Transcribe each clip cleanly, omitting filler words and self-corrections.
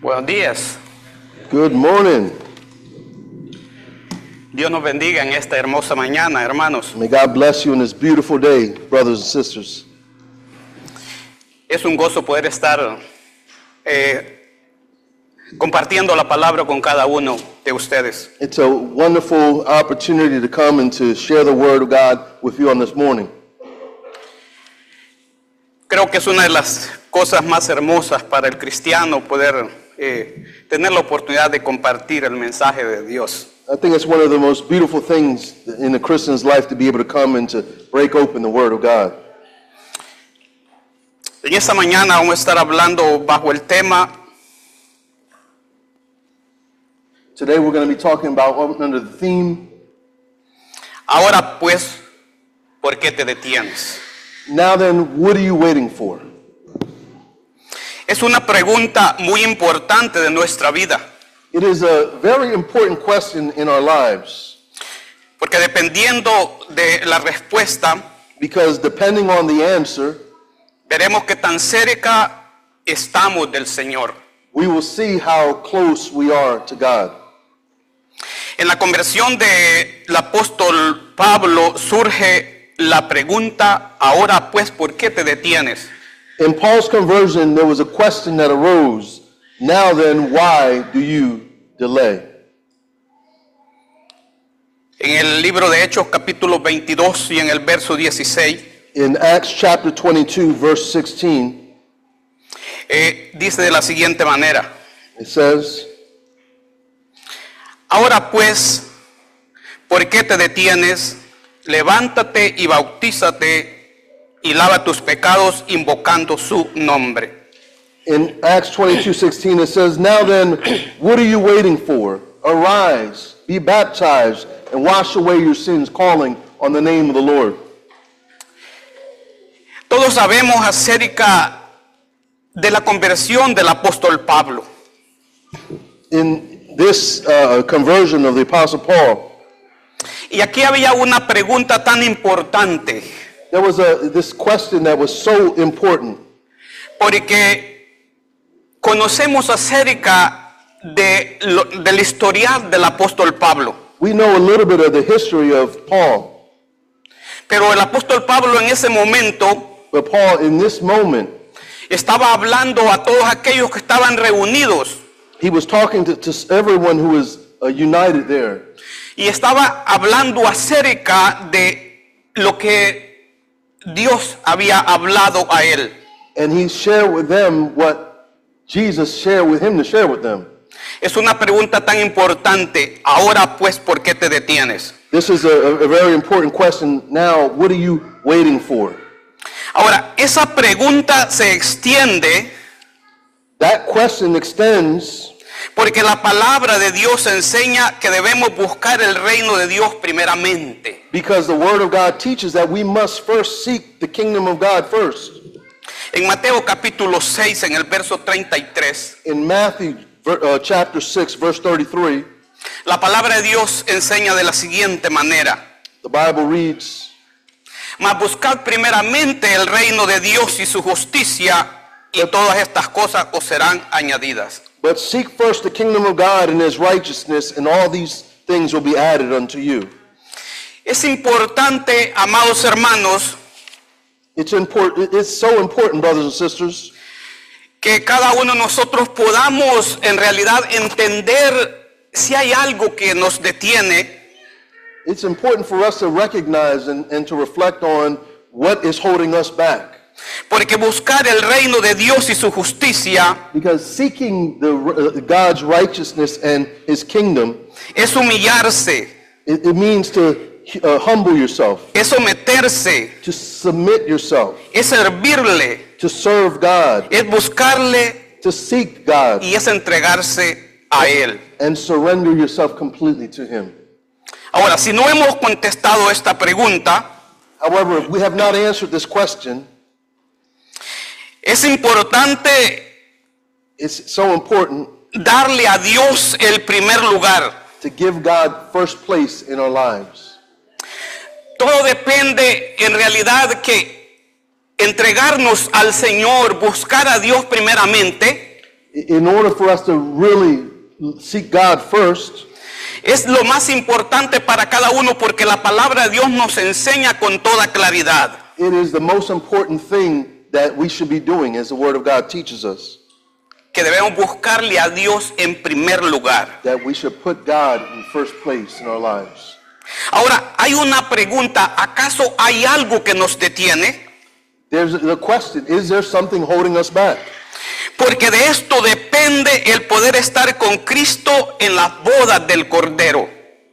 Buenos días. Good morning. Dios nos bendiga en esta hermosa mañana, hermanos. May God bless you on this beautiful day, brothers and sisters. Es un gozo poder estar compartiendo la palabra con cada uno de ustedes. It's a wonderful opportunity to come and to share the word of God with you on this morning. Creo que es una de las cosas más hermosas para el cristiano poder tener la oportunidad de compartir el mensaje de Dios. I think it's one of the most beautiful things in a Christian's life to be able to come and to break open the word of God. En esta mañana vamos a estar hablando bajo el tema Today we're going to be talking about under the theme, Ahora pues, ¿por qué te detienes? Now then, what are you waiting for? Es una pregunta muy importante de nuestra vida, It is a very important question in our lives porque dependiendo de la respuesta, because depending on the answer, veremos que tan cerca estamos del Señor. we will see how close we are to God. En la conversión del apóstol Pablo surge la pregunta, ahora pues, ¿por qué te detienes? In Paul's conversion, there was a question that arose. Now then, why do you delay? En el libro de Hechos capítulo 22 y en el verso 16, In Acts chapter 22, verse 16, dice de la siguiente manera: it says, ahora pues, ¿por qué te detienes? Levántate y bautízate y lava tus pecados invocando su nombre. in Acts 22:16, it says, Now then, what are you waiting for? Arise, be baptized, and wash away your sins, calling on the name of the Lord. Todos sabemos acerca de la conversión del apóstol Pablo. In this conversion of the Apostle Paul, Y aquí había una pregunta tan importante, there was this question that was so important. porque conocemos acerca del historial del apóstol Pablo. We know a little bit of the history of Paul, Pero el apóstol Pablo en ese momento but Paul, in this moment, estaba hablando a todos aquellos que estaban reunidos he was talking to everyone who was united there. y estaba hablando acerca de lo que Dios había hablado a él. And he shared with them what Jesus shared with him to share with them. Es una pregunta tan importante. Ahora pues, ¿por qué te detienes? This is a very important question. Now, what are you waiting for? Ahora, esa pregunta se extiende That question extends porque la palabra de Dios enseña que debemos buscar el reino de Dios primeramente. because the Word of God teaches that we must first seek the kingdom of God first. En Mateo capítulo 6, en el verso 33, In Matthew chapter 6, verse 33, la palabra de Dios enseña de la siguiente manera: the Bible reads, mas buscad primeramente el reino de Dios y su justicia, y todas estas cosas os serán añadidas. But seek first the kingdom of God and his righteousness, and all these things will be added unto you. Es importante, amados hermanos, It's so important, brothers and sisters, que cada uno de nosotros podamos en realidad entender si hay algo que nos detiene, it's important for us to recognize and to reflect on what is holding us back. porque buscar el reino de Dios y su justicia Because seeking God's righteousness and his kingdom, es humillarse, it means to humble yourself, es someterse, to submit yourself, es servirle, to serve God, es buscarle to seek God, y es entregarse a Él. and surrender yourself completely to him. Ahora, si no hemos contestado esta pregunta, However, if we have not answered this question, es importante it's so important darle a Dios el primer lugar. to give God first place in our lives. Todo depende en realidad que entregarnos al Señor, buscar a Dios primeramente, In order for us to really seek God first, es lo más importante para cada uno porque la palabra de Dios nos enseña con toda claridad. it is the most important thing that we should be doing, as the Word of God teaches us, Que debemos buscarle a Dios en primer lugar. that we should put God in first place in our lives. Ahora, hay una pregunta. ¿Acaso hay algo que nos detiene? There's the question, is there something holding us back? Porque de esto depende el poder estar con Cristo en las bodas del Cordero.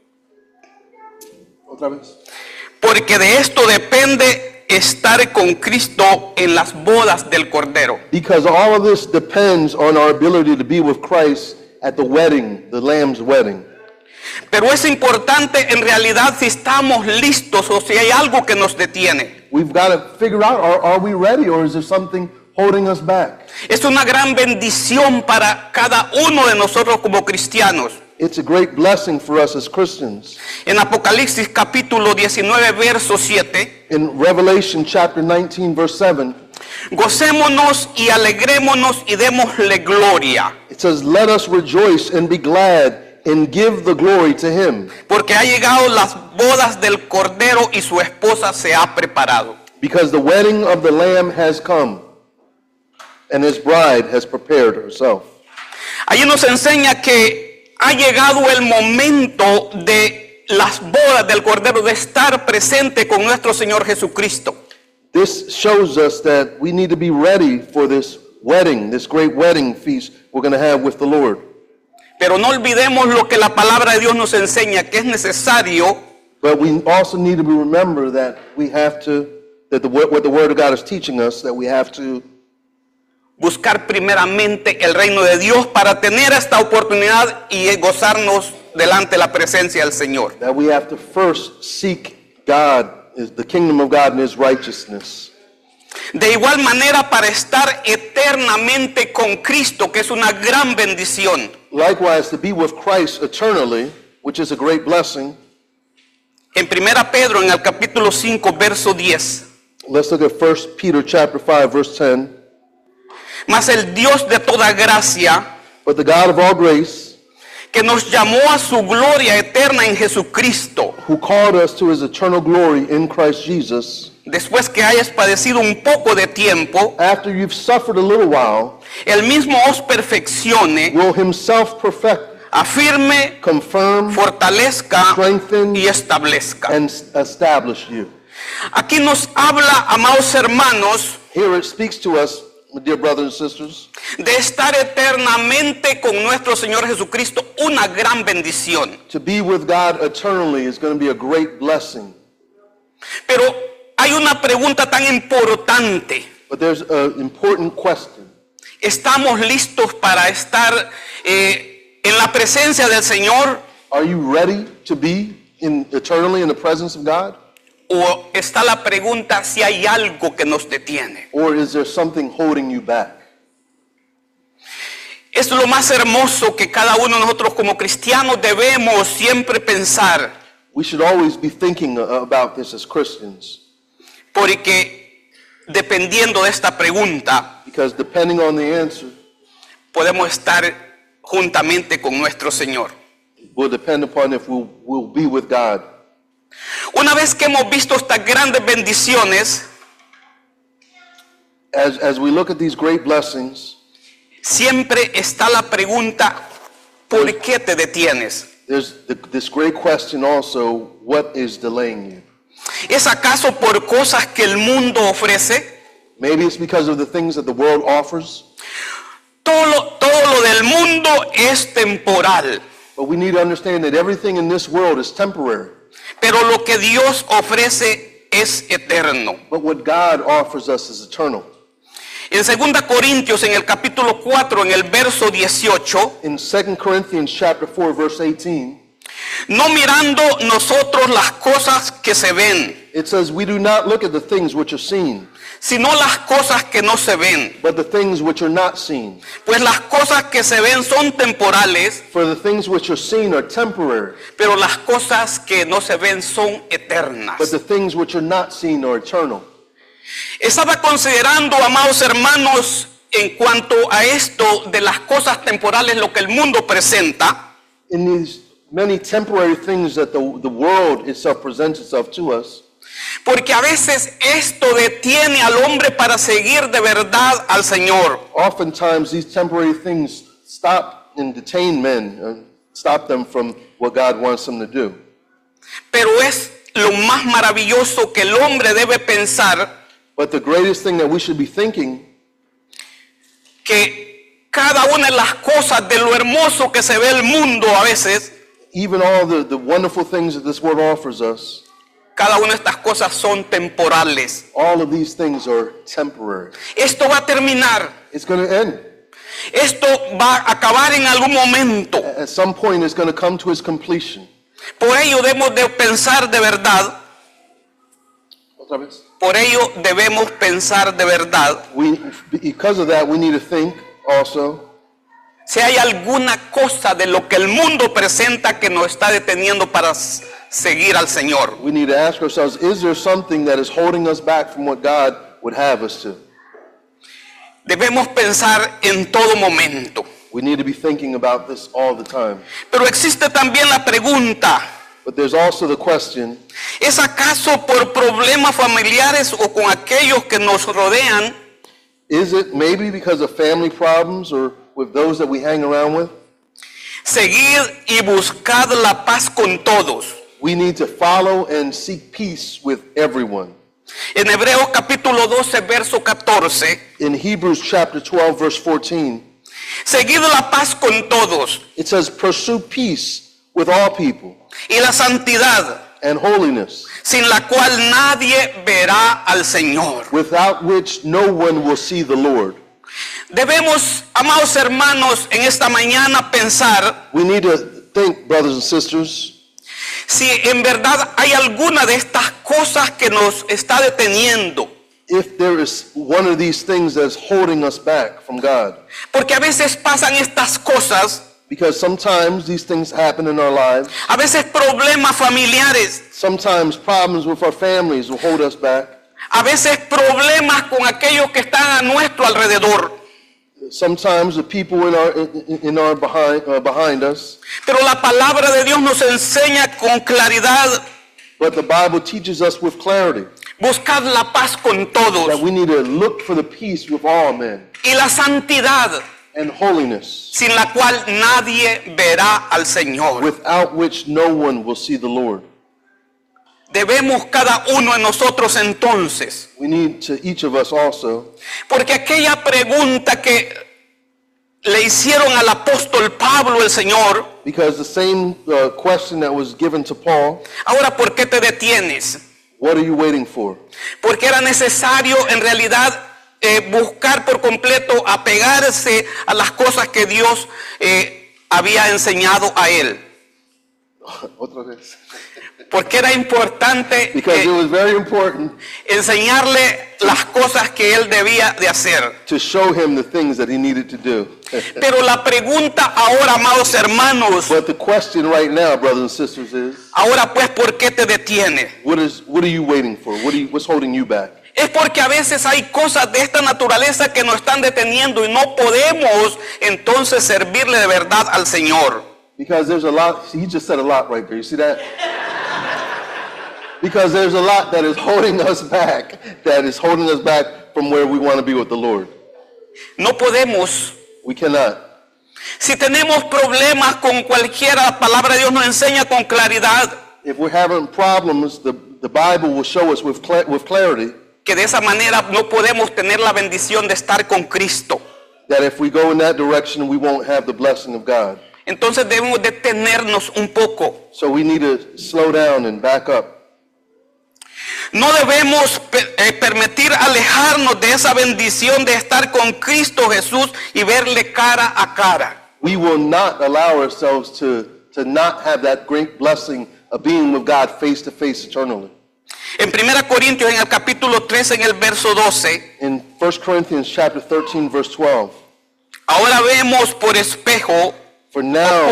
Otra vez. Porque de esto depende estar con Cristo en las bodas del Cordero. Because all of this depends on our ability to be with Christ at the wedding, the Lamb's wedding. Pero es importante en realidad si estamos listos o si hay algo que nos detiene. We've got to figure out, are we ready, or is there something holding us back? Es una gran bendición para cada uno de nosotros como cristianos. It's a great blessing for us as Christians. En Apocalipsis capítulo 19 verso 7, In Revelation chapter 19 verse 7, gocémonos y alegrémonos y démosle gloria, it says, "Let us rejoice and be glad and give the glory to him, porque ha llegado las bodas del Cordero y su esposa se ha preparado." because the wedding of the Lamb has come, and his bride has prepared herself." Allí nos enseña que ha llegado el momento de las bodas del Cordero, de estar presente con nuestro Señor Jesucristo. This shows us that we need to be ready for this wedding, this great wedding feast we're going to have with the Lord. Pero no olvidemos lo que la palabra de Dios nos enseña, que es necesario But we also need to remember that we have to, what the Word of God is teaching us, that we have to buscar primeramente el reino de Dios para tener esta oportunidad y gozarnos delante de la presencia del Señor. first seek God, the kingdom of God and his righteousness. De igual manera, para estar eternamente con Cristo, que es una gran bendición. Likewise, to be with Christ eternally, which is a great blessing. En 1 Pedro, en el capítulo 5, verso 10. Let's look at 1 Peter chapter 5, verse 10. Mas el Dios de toda gracia, But the God of all grace, que nos llamó a su gloria eterna en Jesucristo, who called us to his eternal glory in Christ Jesus, después que hayas padecido un poco de tiempo, after you've suffered a little while, Él mismo os perfeccione, will himself perfect, afirme, confirm, fortalezca strengthen, y establezca. and establish you. Aquí nos habla, amados hermanos, Here it speaks to us, dear brothers and sisters, de estar eternamente con nuestro Señor Jesucristo, una gran bendición. to be with God eternally is going to be a great blessing. Pero hay una pregunta tan importante. But there's an important question. ¿Estamos listos para estar en la presencia del Señor? Are you ready to be eternally in the presence of God? ¿O está la pregunta si hay algo que nos detiene? Or is there something holding you back? Es lo más hermoso que cada uno de nosotros como cristianos debemos siempre pensar. We should always be thinking about this as Christians. Porque dependiendo de esta pregunta, Because depending on the answer, podemos estar juntamente con nuestro Señor. it will depend upon if we'll be with God. Una vez que hemos visto estas grandes bendiciones, As we look at these great blessings, siempre está la pregunta, ¿por qué te detienes? there's this great question also, what is delaying you? ¿Es acaso por cosas que el mundo ofrece? Maybe it's because of the things that the world offers, Todo lo del mundo es temporal, but we need to understand that everything in this world is temporary. pero lo que Dios ofrece es eterno. But what God offers us is eternal. En 2 Corintios, en el capítulo 4, en el verso 18, In 2 Corinthians chapter 4, verse 18, no mirando nosotros las cosas que se ven, it says, "We do not look at the things which are seen, sino las cosas que no se ven. but the things which are not seen. Pues las cosas que se ven son temporales, For the things which are seen are temporary, pero las cosas que no se ven son eternas." but the things which are not seen are eternal." Estaba considerando, amados hermanos, en cuanto a esto de las cosas temporales, lo que el mundo presenta, In these many temporary things that the world itself presents itself to us, porque a veces esto detiene al hombre para seguir de verdad al Señor. oftentimes these temporary things stop and detain men, stop them from what God wants them to do. Pero es lo más maravilloso que el hombre debe pensar, But the greatest thing that we should be thinking, que cada una de las cosas de lo hermoso que se ve el mundo a veces, even all the wonderful things that this world offers us, cada una de estas cosas son temporales. all of these things are temporary. Esto va a terminar. It's going to end. Esto va a acabar en algún momento. At some point, it's going to come to its completion. Por ello debemos de pensar de verdad. Otra vez. Por ello debemos pensar de verdad. Because of that, we need to think also Si hay alguna cosa de lo que el mundo presenta que nos está deteniendo para seguir al Señor. we need to ask ourselves, is there something that is holding us back from what God would have us to? Debemos pensar en todo momento. We need to be thinking about this all the time. Pero existe también la pregunta, But there's also the question, ¿es acaso por problemas familiares o con aquellos que nos rodean is it maybe because of family problems or with those that we hang around with? seguir y buscar la paz con todos? We need to follow and seek peace with everyone. En Hebreos capítulo 12, verso 14, In Hebrews chapter 12, verse 14, seguid la paz con todos it says, pursue peace with all people y la santidad, and holiness, sin la cual nadie verá al Señor. without which no one will see the Lord. Debemos, amados hermanos, en esta mañana pensar We need to think, brothers and sisters, si en verdad hay alguna de estas cosas que nos está deteniendo. if there is one of these things that's holding us back from God. Porque a veces pasan estas cosas, Because sometimes these things happen in our lives. a veces problemas familiares, Sometimes problems with our families will hold us back. a veces problemas con aquellos que están a nuestro alrededor. Sometimes the people in our behind us. Pero la palabra de Dios nos enseña con claridad But the Bible teaches us with clarity buscar la paz con that todos we need to look for the peace with all men y la santidad, and holiness, sin la cual nadie verá al Señor. without which no one will see the Lord. Debemos cada uno de nosotros entonces, We need to, each of us also, porque aquella pregunta que le hicieron al apóstol Pablo el Señor, because the same question that was given to Paul, ahora ¿por qué te detienes? what are you waiting for? Porque era necesario en realidad buscar por completo apegarse a las cosas que Dios había enseñado a él. Otra vez. Porque era importante Because it was very important enseñarle las cosas que él debía de hacer. to show him the things that he needed to do. Pero la pregunta ahora, amados hermanos, But the question right now, brothers and sisters, is, ahora pues, ¿por qué te detienes? what are you waiting for? What's holding you back? Es porque a veces hay cosas de esta naturaleza que nos están deteniendo y no podemos entonces servirle de verdad al Señor. Because there's a lot, see, he just said a lot right there. You see that? Because there's a lot that is holding us back, from where we want to be with the Lord. No podemos. We cannot. Si tenemos problemas con cualquiera, la palabra de Dios nos enseña con claridad If we're having problems, the Bible will show us with clarity que de esa manera no podemos tener la bendición de estar con Cristo. that if we go in that direction, we won't have the blessing of God. Entonces debemos detenernos un poco. So we need to slow down and back up. No debemos permitir alejarnos de esa bendición de estar con Cristo Jesús y verle cara a cara. We will not allow ourselves to not have that great blessing of being with God face to face eternally. En 1 Corintios, en el capítulo 3, en el verso 12, In 1 Corinthians chapter 13, verse 12, ahora vemos por espejo for now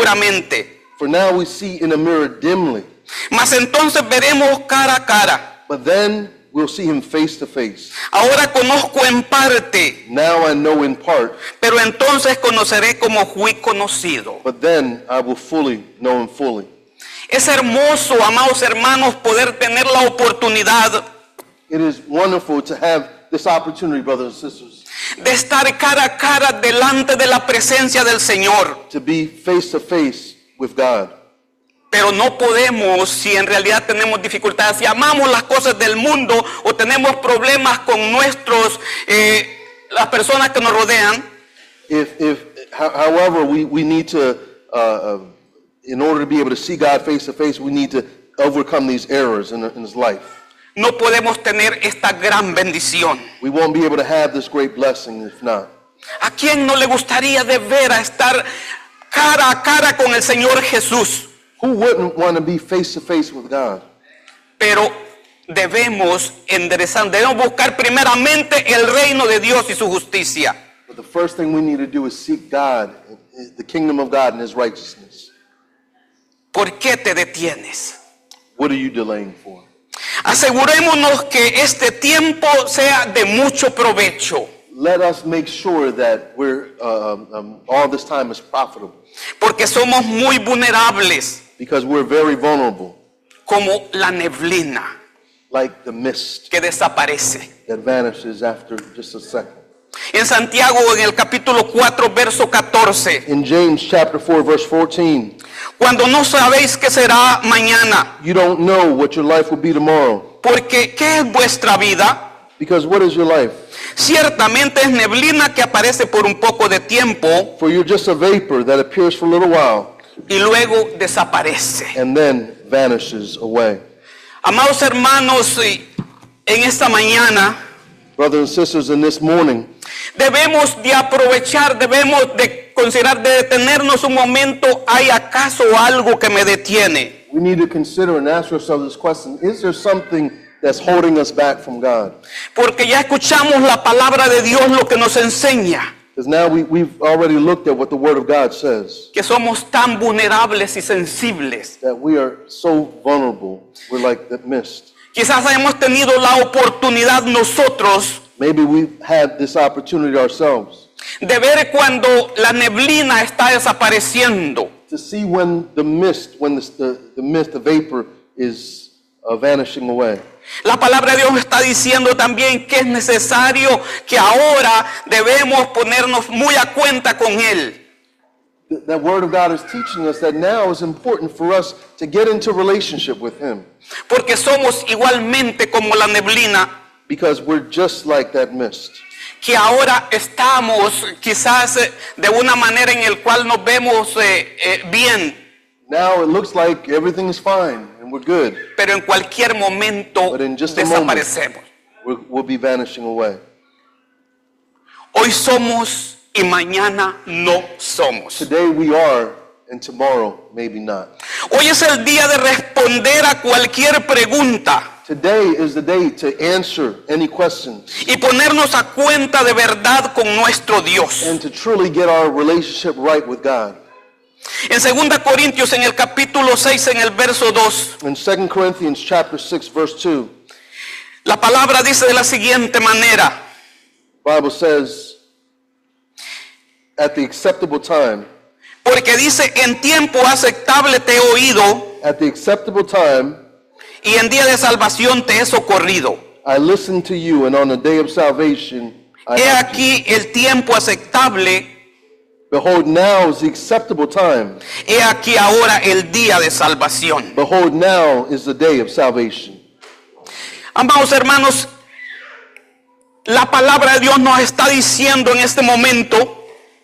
oscuramente, we see in a mirror dimly, mas entonces veremos cara a cara. but then we'll see him face to face. Ahora conozco en parte, Now I know in part, pero entonces conoceré como fui conocido. but then I will fully know him fully. Es hermoso, amados hermanos, poder tener la oportunidad It is wonderful to have this opportunity, brothers and sisters, de estar cara a cara delante de la presencia del Señor. to be face to face with God. Pero no podemos, si en realidad tenemos dificultades, si amamos las cosas del mundo o tenemos problemas con las personas que nos rodean, However, we need to, in order to be able to see God face to face, we need to overcome these errors in his life. no podemos tener esta gran bendición. We won't be able to have this great blessing if not. ¿A quién no le gustaría de veras estar cara a cara con el Señor Jesús? Who wouldn't want to be face to face with God? Pero debemos buscar primeramente el reino de Dios y su justicia. But the first thing we need to do is seek God, the kingdom of God and his righteousness. ¿Por qué te detienes? What are you delaying for? Asegurémonos que este tiempo sea de mucho provecho, Let us make sure that all this time is profitable, porque somos muy vulnerables, because we're very vulnerable, como la neblina like the mist que desaparece. that vanishes after just a second. En Santiago, en el capítulo 4, verso 14, In James chapter 4, verse 14, cuando no sabéis qué será mañana, you don't know what your life will be tomorrow. porque ¿qué es vuestra vida? Because what is your life? Ciertamente es neblina que aparece por un poco de tiempo For you're just a vapor that appears for a little while y luego desaparece. and then vanishes away. Amados hermanos, en esta mañana Brothers and sisters, in this morning, debemos de aprovechar, debemos de considerar, de detenernos un momento. ¿Hay acaso algo que me detiene? we need to consider and ask ourselves this question: is there something that's holding us back from God? Porque ya escuchamos la palabra de Dios, lo que nos enseña Because now we've already looked at what the Word of God says, que somos tan vulnerables y sensibles. that we are so vulnerable. We're like the mist. Quizás hemos tenido la oportunidad nosotros Maybe we've had this opportunity ourselves de ver cuando la neblina está desapareciendo. to see when the mist, the vapor is vanishing away. La palabra de Dios está diciendo también que es necesario que ahora debemos ponernos muy a cuenta con Él. That Word of God is teaching us that now is important for us to get into relationship with Him, Porque somos igualmente como la neblina, because we're just like that mist. que ahora estamos quizás de una manera en el cual nos vemos bien, Now it looks like everything is fine and we're good, pero en cualquier momento but in just a moment, desaparecemos. we'll be vanishing away. Hoy somos y mañana no somos. Today we are, and tomorrow maybe not. Hoy es el día de responder a cualquier pregunta Today is the day to answer any questions y ponernos a cuenta de verdad con nuestro Dios. and to truly get our relationship right with God. En 2 Corintios, en el capítulo 6, en el verso 2, In 2 Corinthians chapter 6, verse 2, la palabra dice de la siguiente manera: the Bible says, at the acceptable time, porque dice, en tiempo aceptable te he oído at the acceptable time, y en día de salvación te he socorrido. I listened to you, and on the day of salvation, I He helped you. aquí el tiempo aceptable, Behold, now is the acceptable time. he aquí ahora el día de salvación. Behold, now is the day of salvation. Amados hermanos, la palabra de Dios nos está diciendo en este momento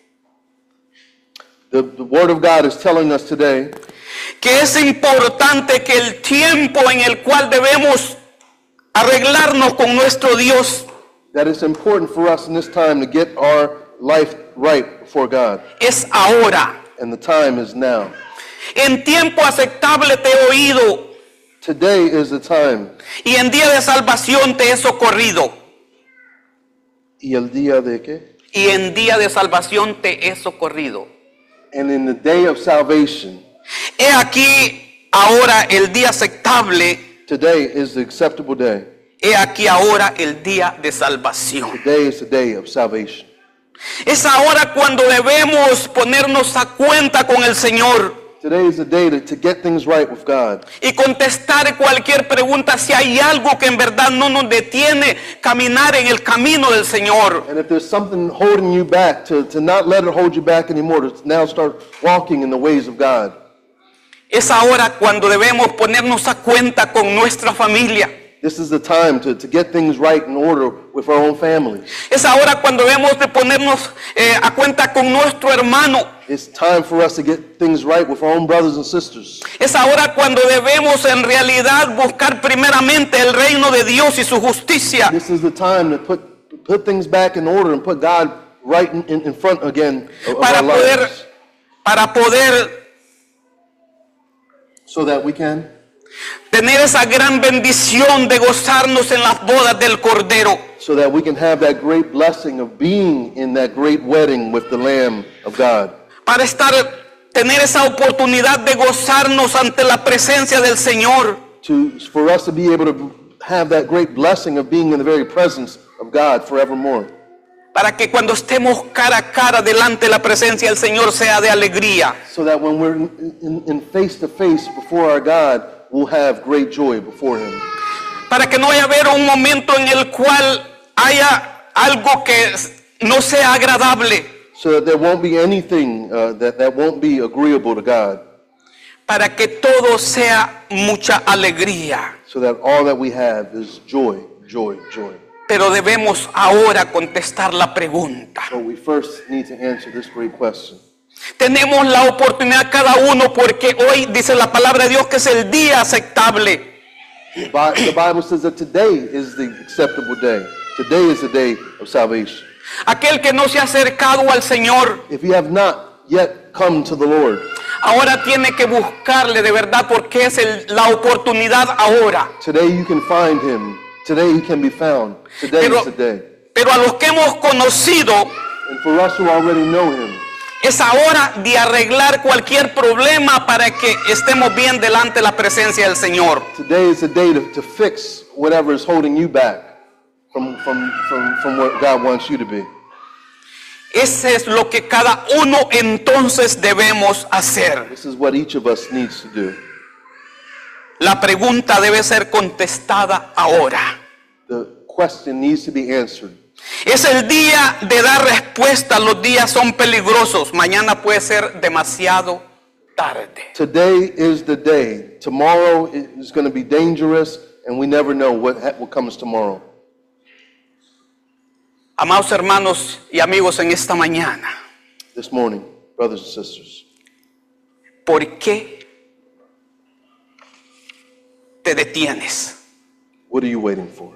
The Word of God is telling us today que es importante que el tiempo en el cual debemos arreglarnos con nuestro Dios that it's important for us in this time to get our life right before God. es ahora. And the time is now. En tiempo aceptable te he oído Today is the time. y en día de salvación te he socorrido. Y el día de qué? Y en día de salvación te he socorrido. And in the day of salvation, He aquí ahora el día aceptable today is the acceptable day. he aquí ahora el día de salvación. Today is the day of salvation. Es ahora cuando debemos ponernos a cuenta con el Señor Today is the day to get things right with God. y contestar cualquier pregunta si hay algo que en verdad no nos detiene caminar en el camino del Señor. And if there's something holding you back, to not let it hold you back anymore, to now start walking in the ways of God. Es ahora cuando debemos ponernos a cuenta con nuestra familia. This is the time to get things right in order with our own families. Es ahora cuando debemos de ponernos a cuenta con nuestro hermano. It's time for us to get things right with our own brothers and sisters. Es ahora cuando debemos en realidad buscar primeramente el reino de Dios y su justicia. This is the time to put things back in order and put God right in front again of our lives. Para poder so that we can tener esa gran bendición de gozarnos en las bodas del Cordero. So that we can have that great blessing of being in that great wedding with the Lamb of God. Para tener esa oportunidad de gozarnos ante la presencia del Señor. For us to be able to have that great blessing of being in the very presence of God forevermore. Para que cuando estemos cara a cara delante de la presencia del Señor sea de alegría. So that when we're in face to face before our God, we'll have great joy before Him. Para que no vaya a haber un momento en el cual haya algo que no sea agradable. So that there won't be anything that won't be agreeable to God. Para que todo sea mucha alegría. So that all that we have is joy, joy, joy. Pero debemos ahora contestar la pregunta. So we first need to answer this great question. Tenemos la oportunidad cada uno porque hoy dice la palabra de Dios que es el día aceptable. The Bible says that today is the acceptable day. Today is the day of salvation. Aquel que no se ha acercado al Señor, if you have not yet come to the Lord, ahora tiene que buscarle de verdad porque es la oportunidad ahora. Today you can find Him. Today He can be found. Today is the day. Pero a los que hemos conocido, and for us who already know Him, es ahora de arreglar cualquier problema para que estemos bien delante de la presencia del Señor. Today is the day to fix whatever is holding you back from what God wants you to be. Ese es lo que cada uno entonces debemos hacer. This is what each of us needs to do. La pregunta debe ser contestada ahora. The question needs to be answered. Es el día de dar respuesta. Los días son peligrosos. Mañana puede ser demasiado tarde. Today is the day. Tomorrow is going to be dangerous, and we never know what comes tomorrow. Amados hermanos y amigos, en esta mañana, this morning, brothers and sisters, ¿por qué te detienes? What are you waiting for?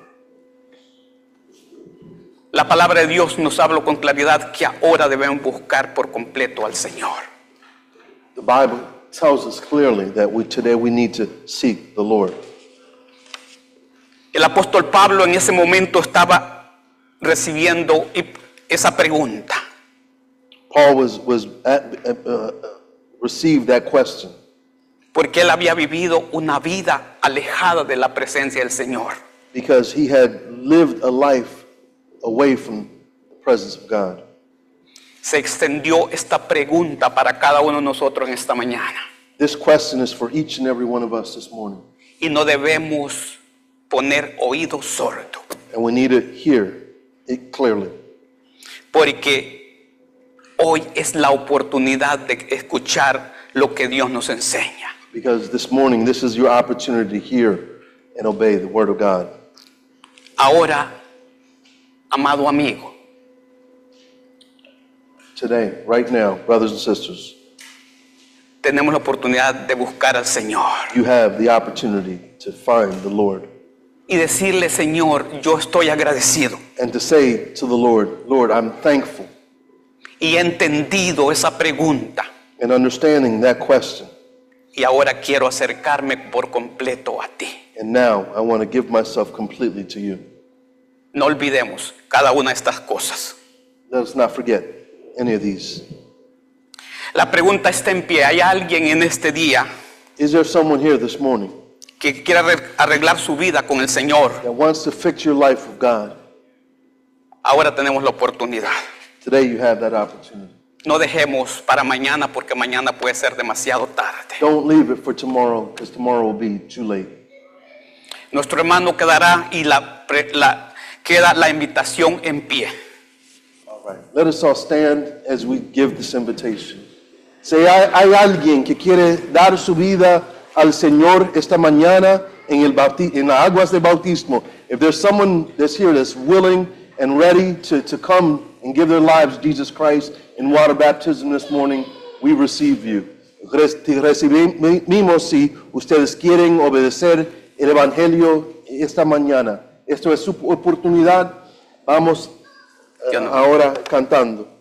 La palabra de Dios nos habla con claridad que ahora debemos buscar por completo al Señor. The Bible tells us clearly that today we need to seek the Lord. El apóstol Pablo en ese momento estaba recibiendo esa pregunta. Paul received that question. Porque él había vivido una vida alejada de la presencia del Señor. Because he had lived a life away from the presence of God. Se extendió esta pregunta para cada uno de nosotros en esta mañana. This question is for each and every one of us this morning. Y no debemos poner oído sordo. And we need to hear it clearly. Porque hoy es la oportunidad de escuchar lo que Dios nos enseña. Because this morning, this is your opportunity to hear and obey the word of God. Ahora, amado amigo, today, right now, brothers and sisters, tenemos la oportunidad de buscar al Señor. You have the opportunity to find the Lord. Y decirle, Señor, yo estoy agradecido. And to say to the Lord, Lord, I'm thankful. Y he entendido esa pregunta. And understanding that question. Y ahora quiero acercarme por completo a ti. And now I want to give myself completely to you. No olvidemos cada una de estas cosas. Let us not forget any of these. La pregunta está en pie. ¿Hay alguien en este día Is there someone here this morning que quiere arreglar su vida con el Señor, that wants to fix your life with God, ahora tenemos la oportunidad. today you have that opportunity. No dejemos para mañana porque mañana puede ser demasiado tarde. Don't leave it for tomorrow, because tomorrow will be too late. Nuestro hermano quedará y queda la invitación en pie. All right. Let us all stand as we give this invitation. Si hay alguien que quiere dar su vida al Señor esta mañana en las aguas de bautismo, if there's someone that's here that's willing and ready to come and give their lives to Jesus Christ in water baptism this morning, we receive you. Te recibimos si ustedes quieren obedecer el Evangelio esta mañana. Esto es su oportunidad. Vamos ahora cantando.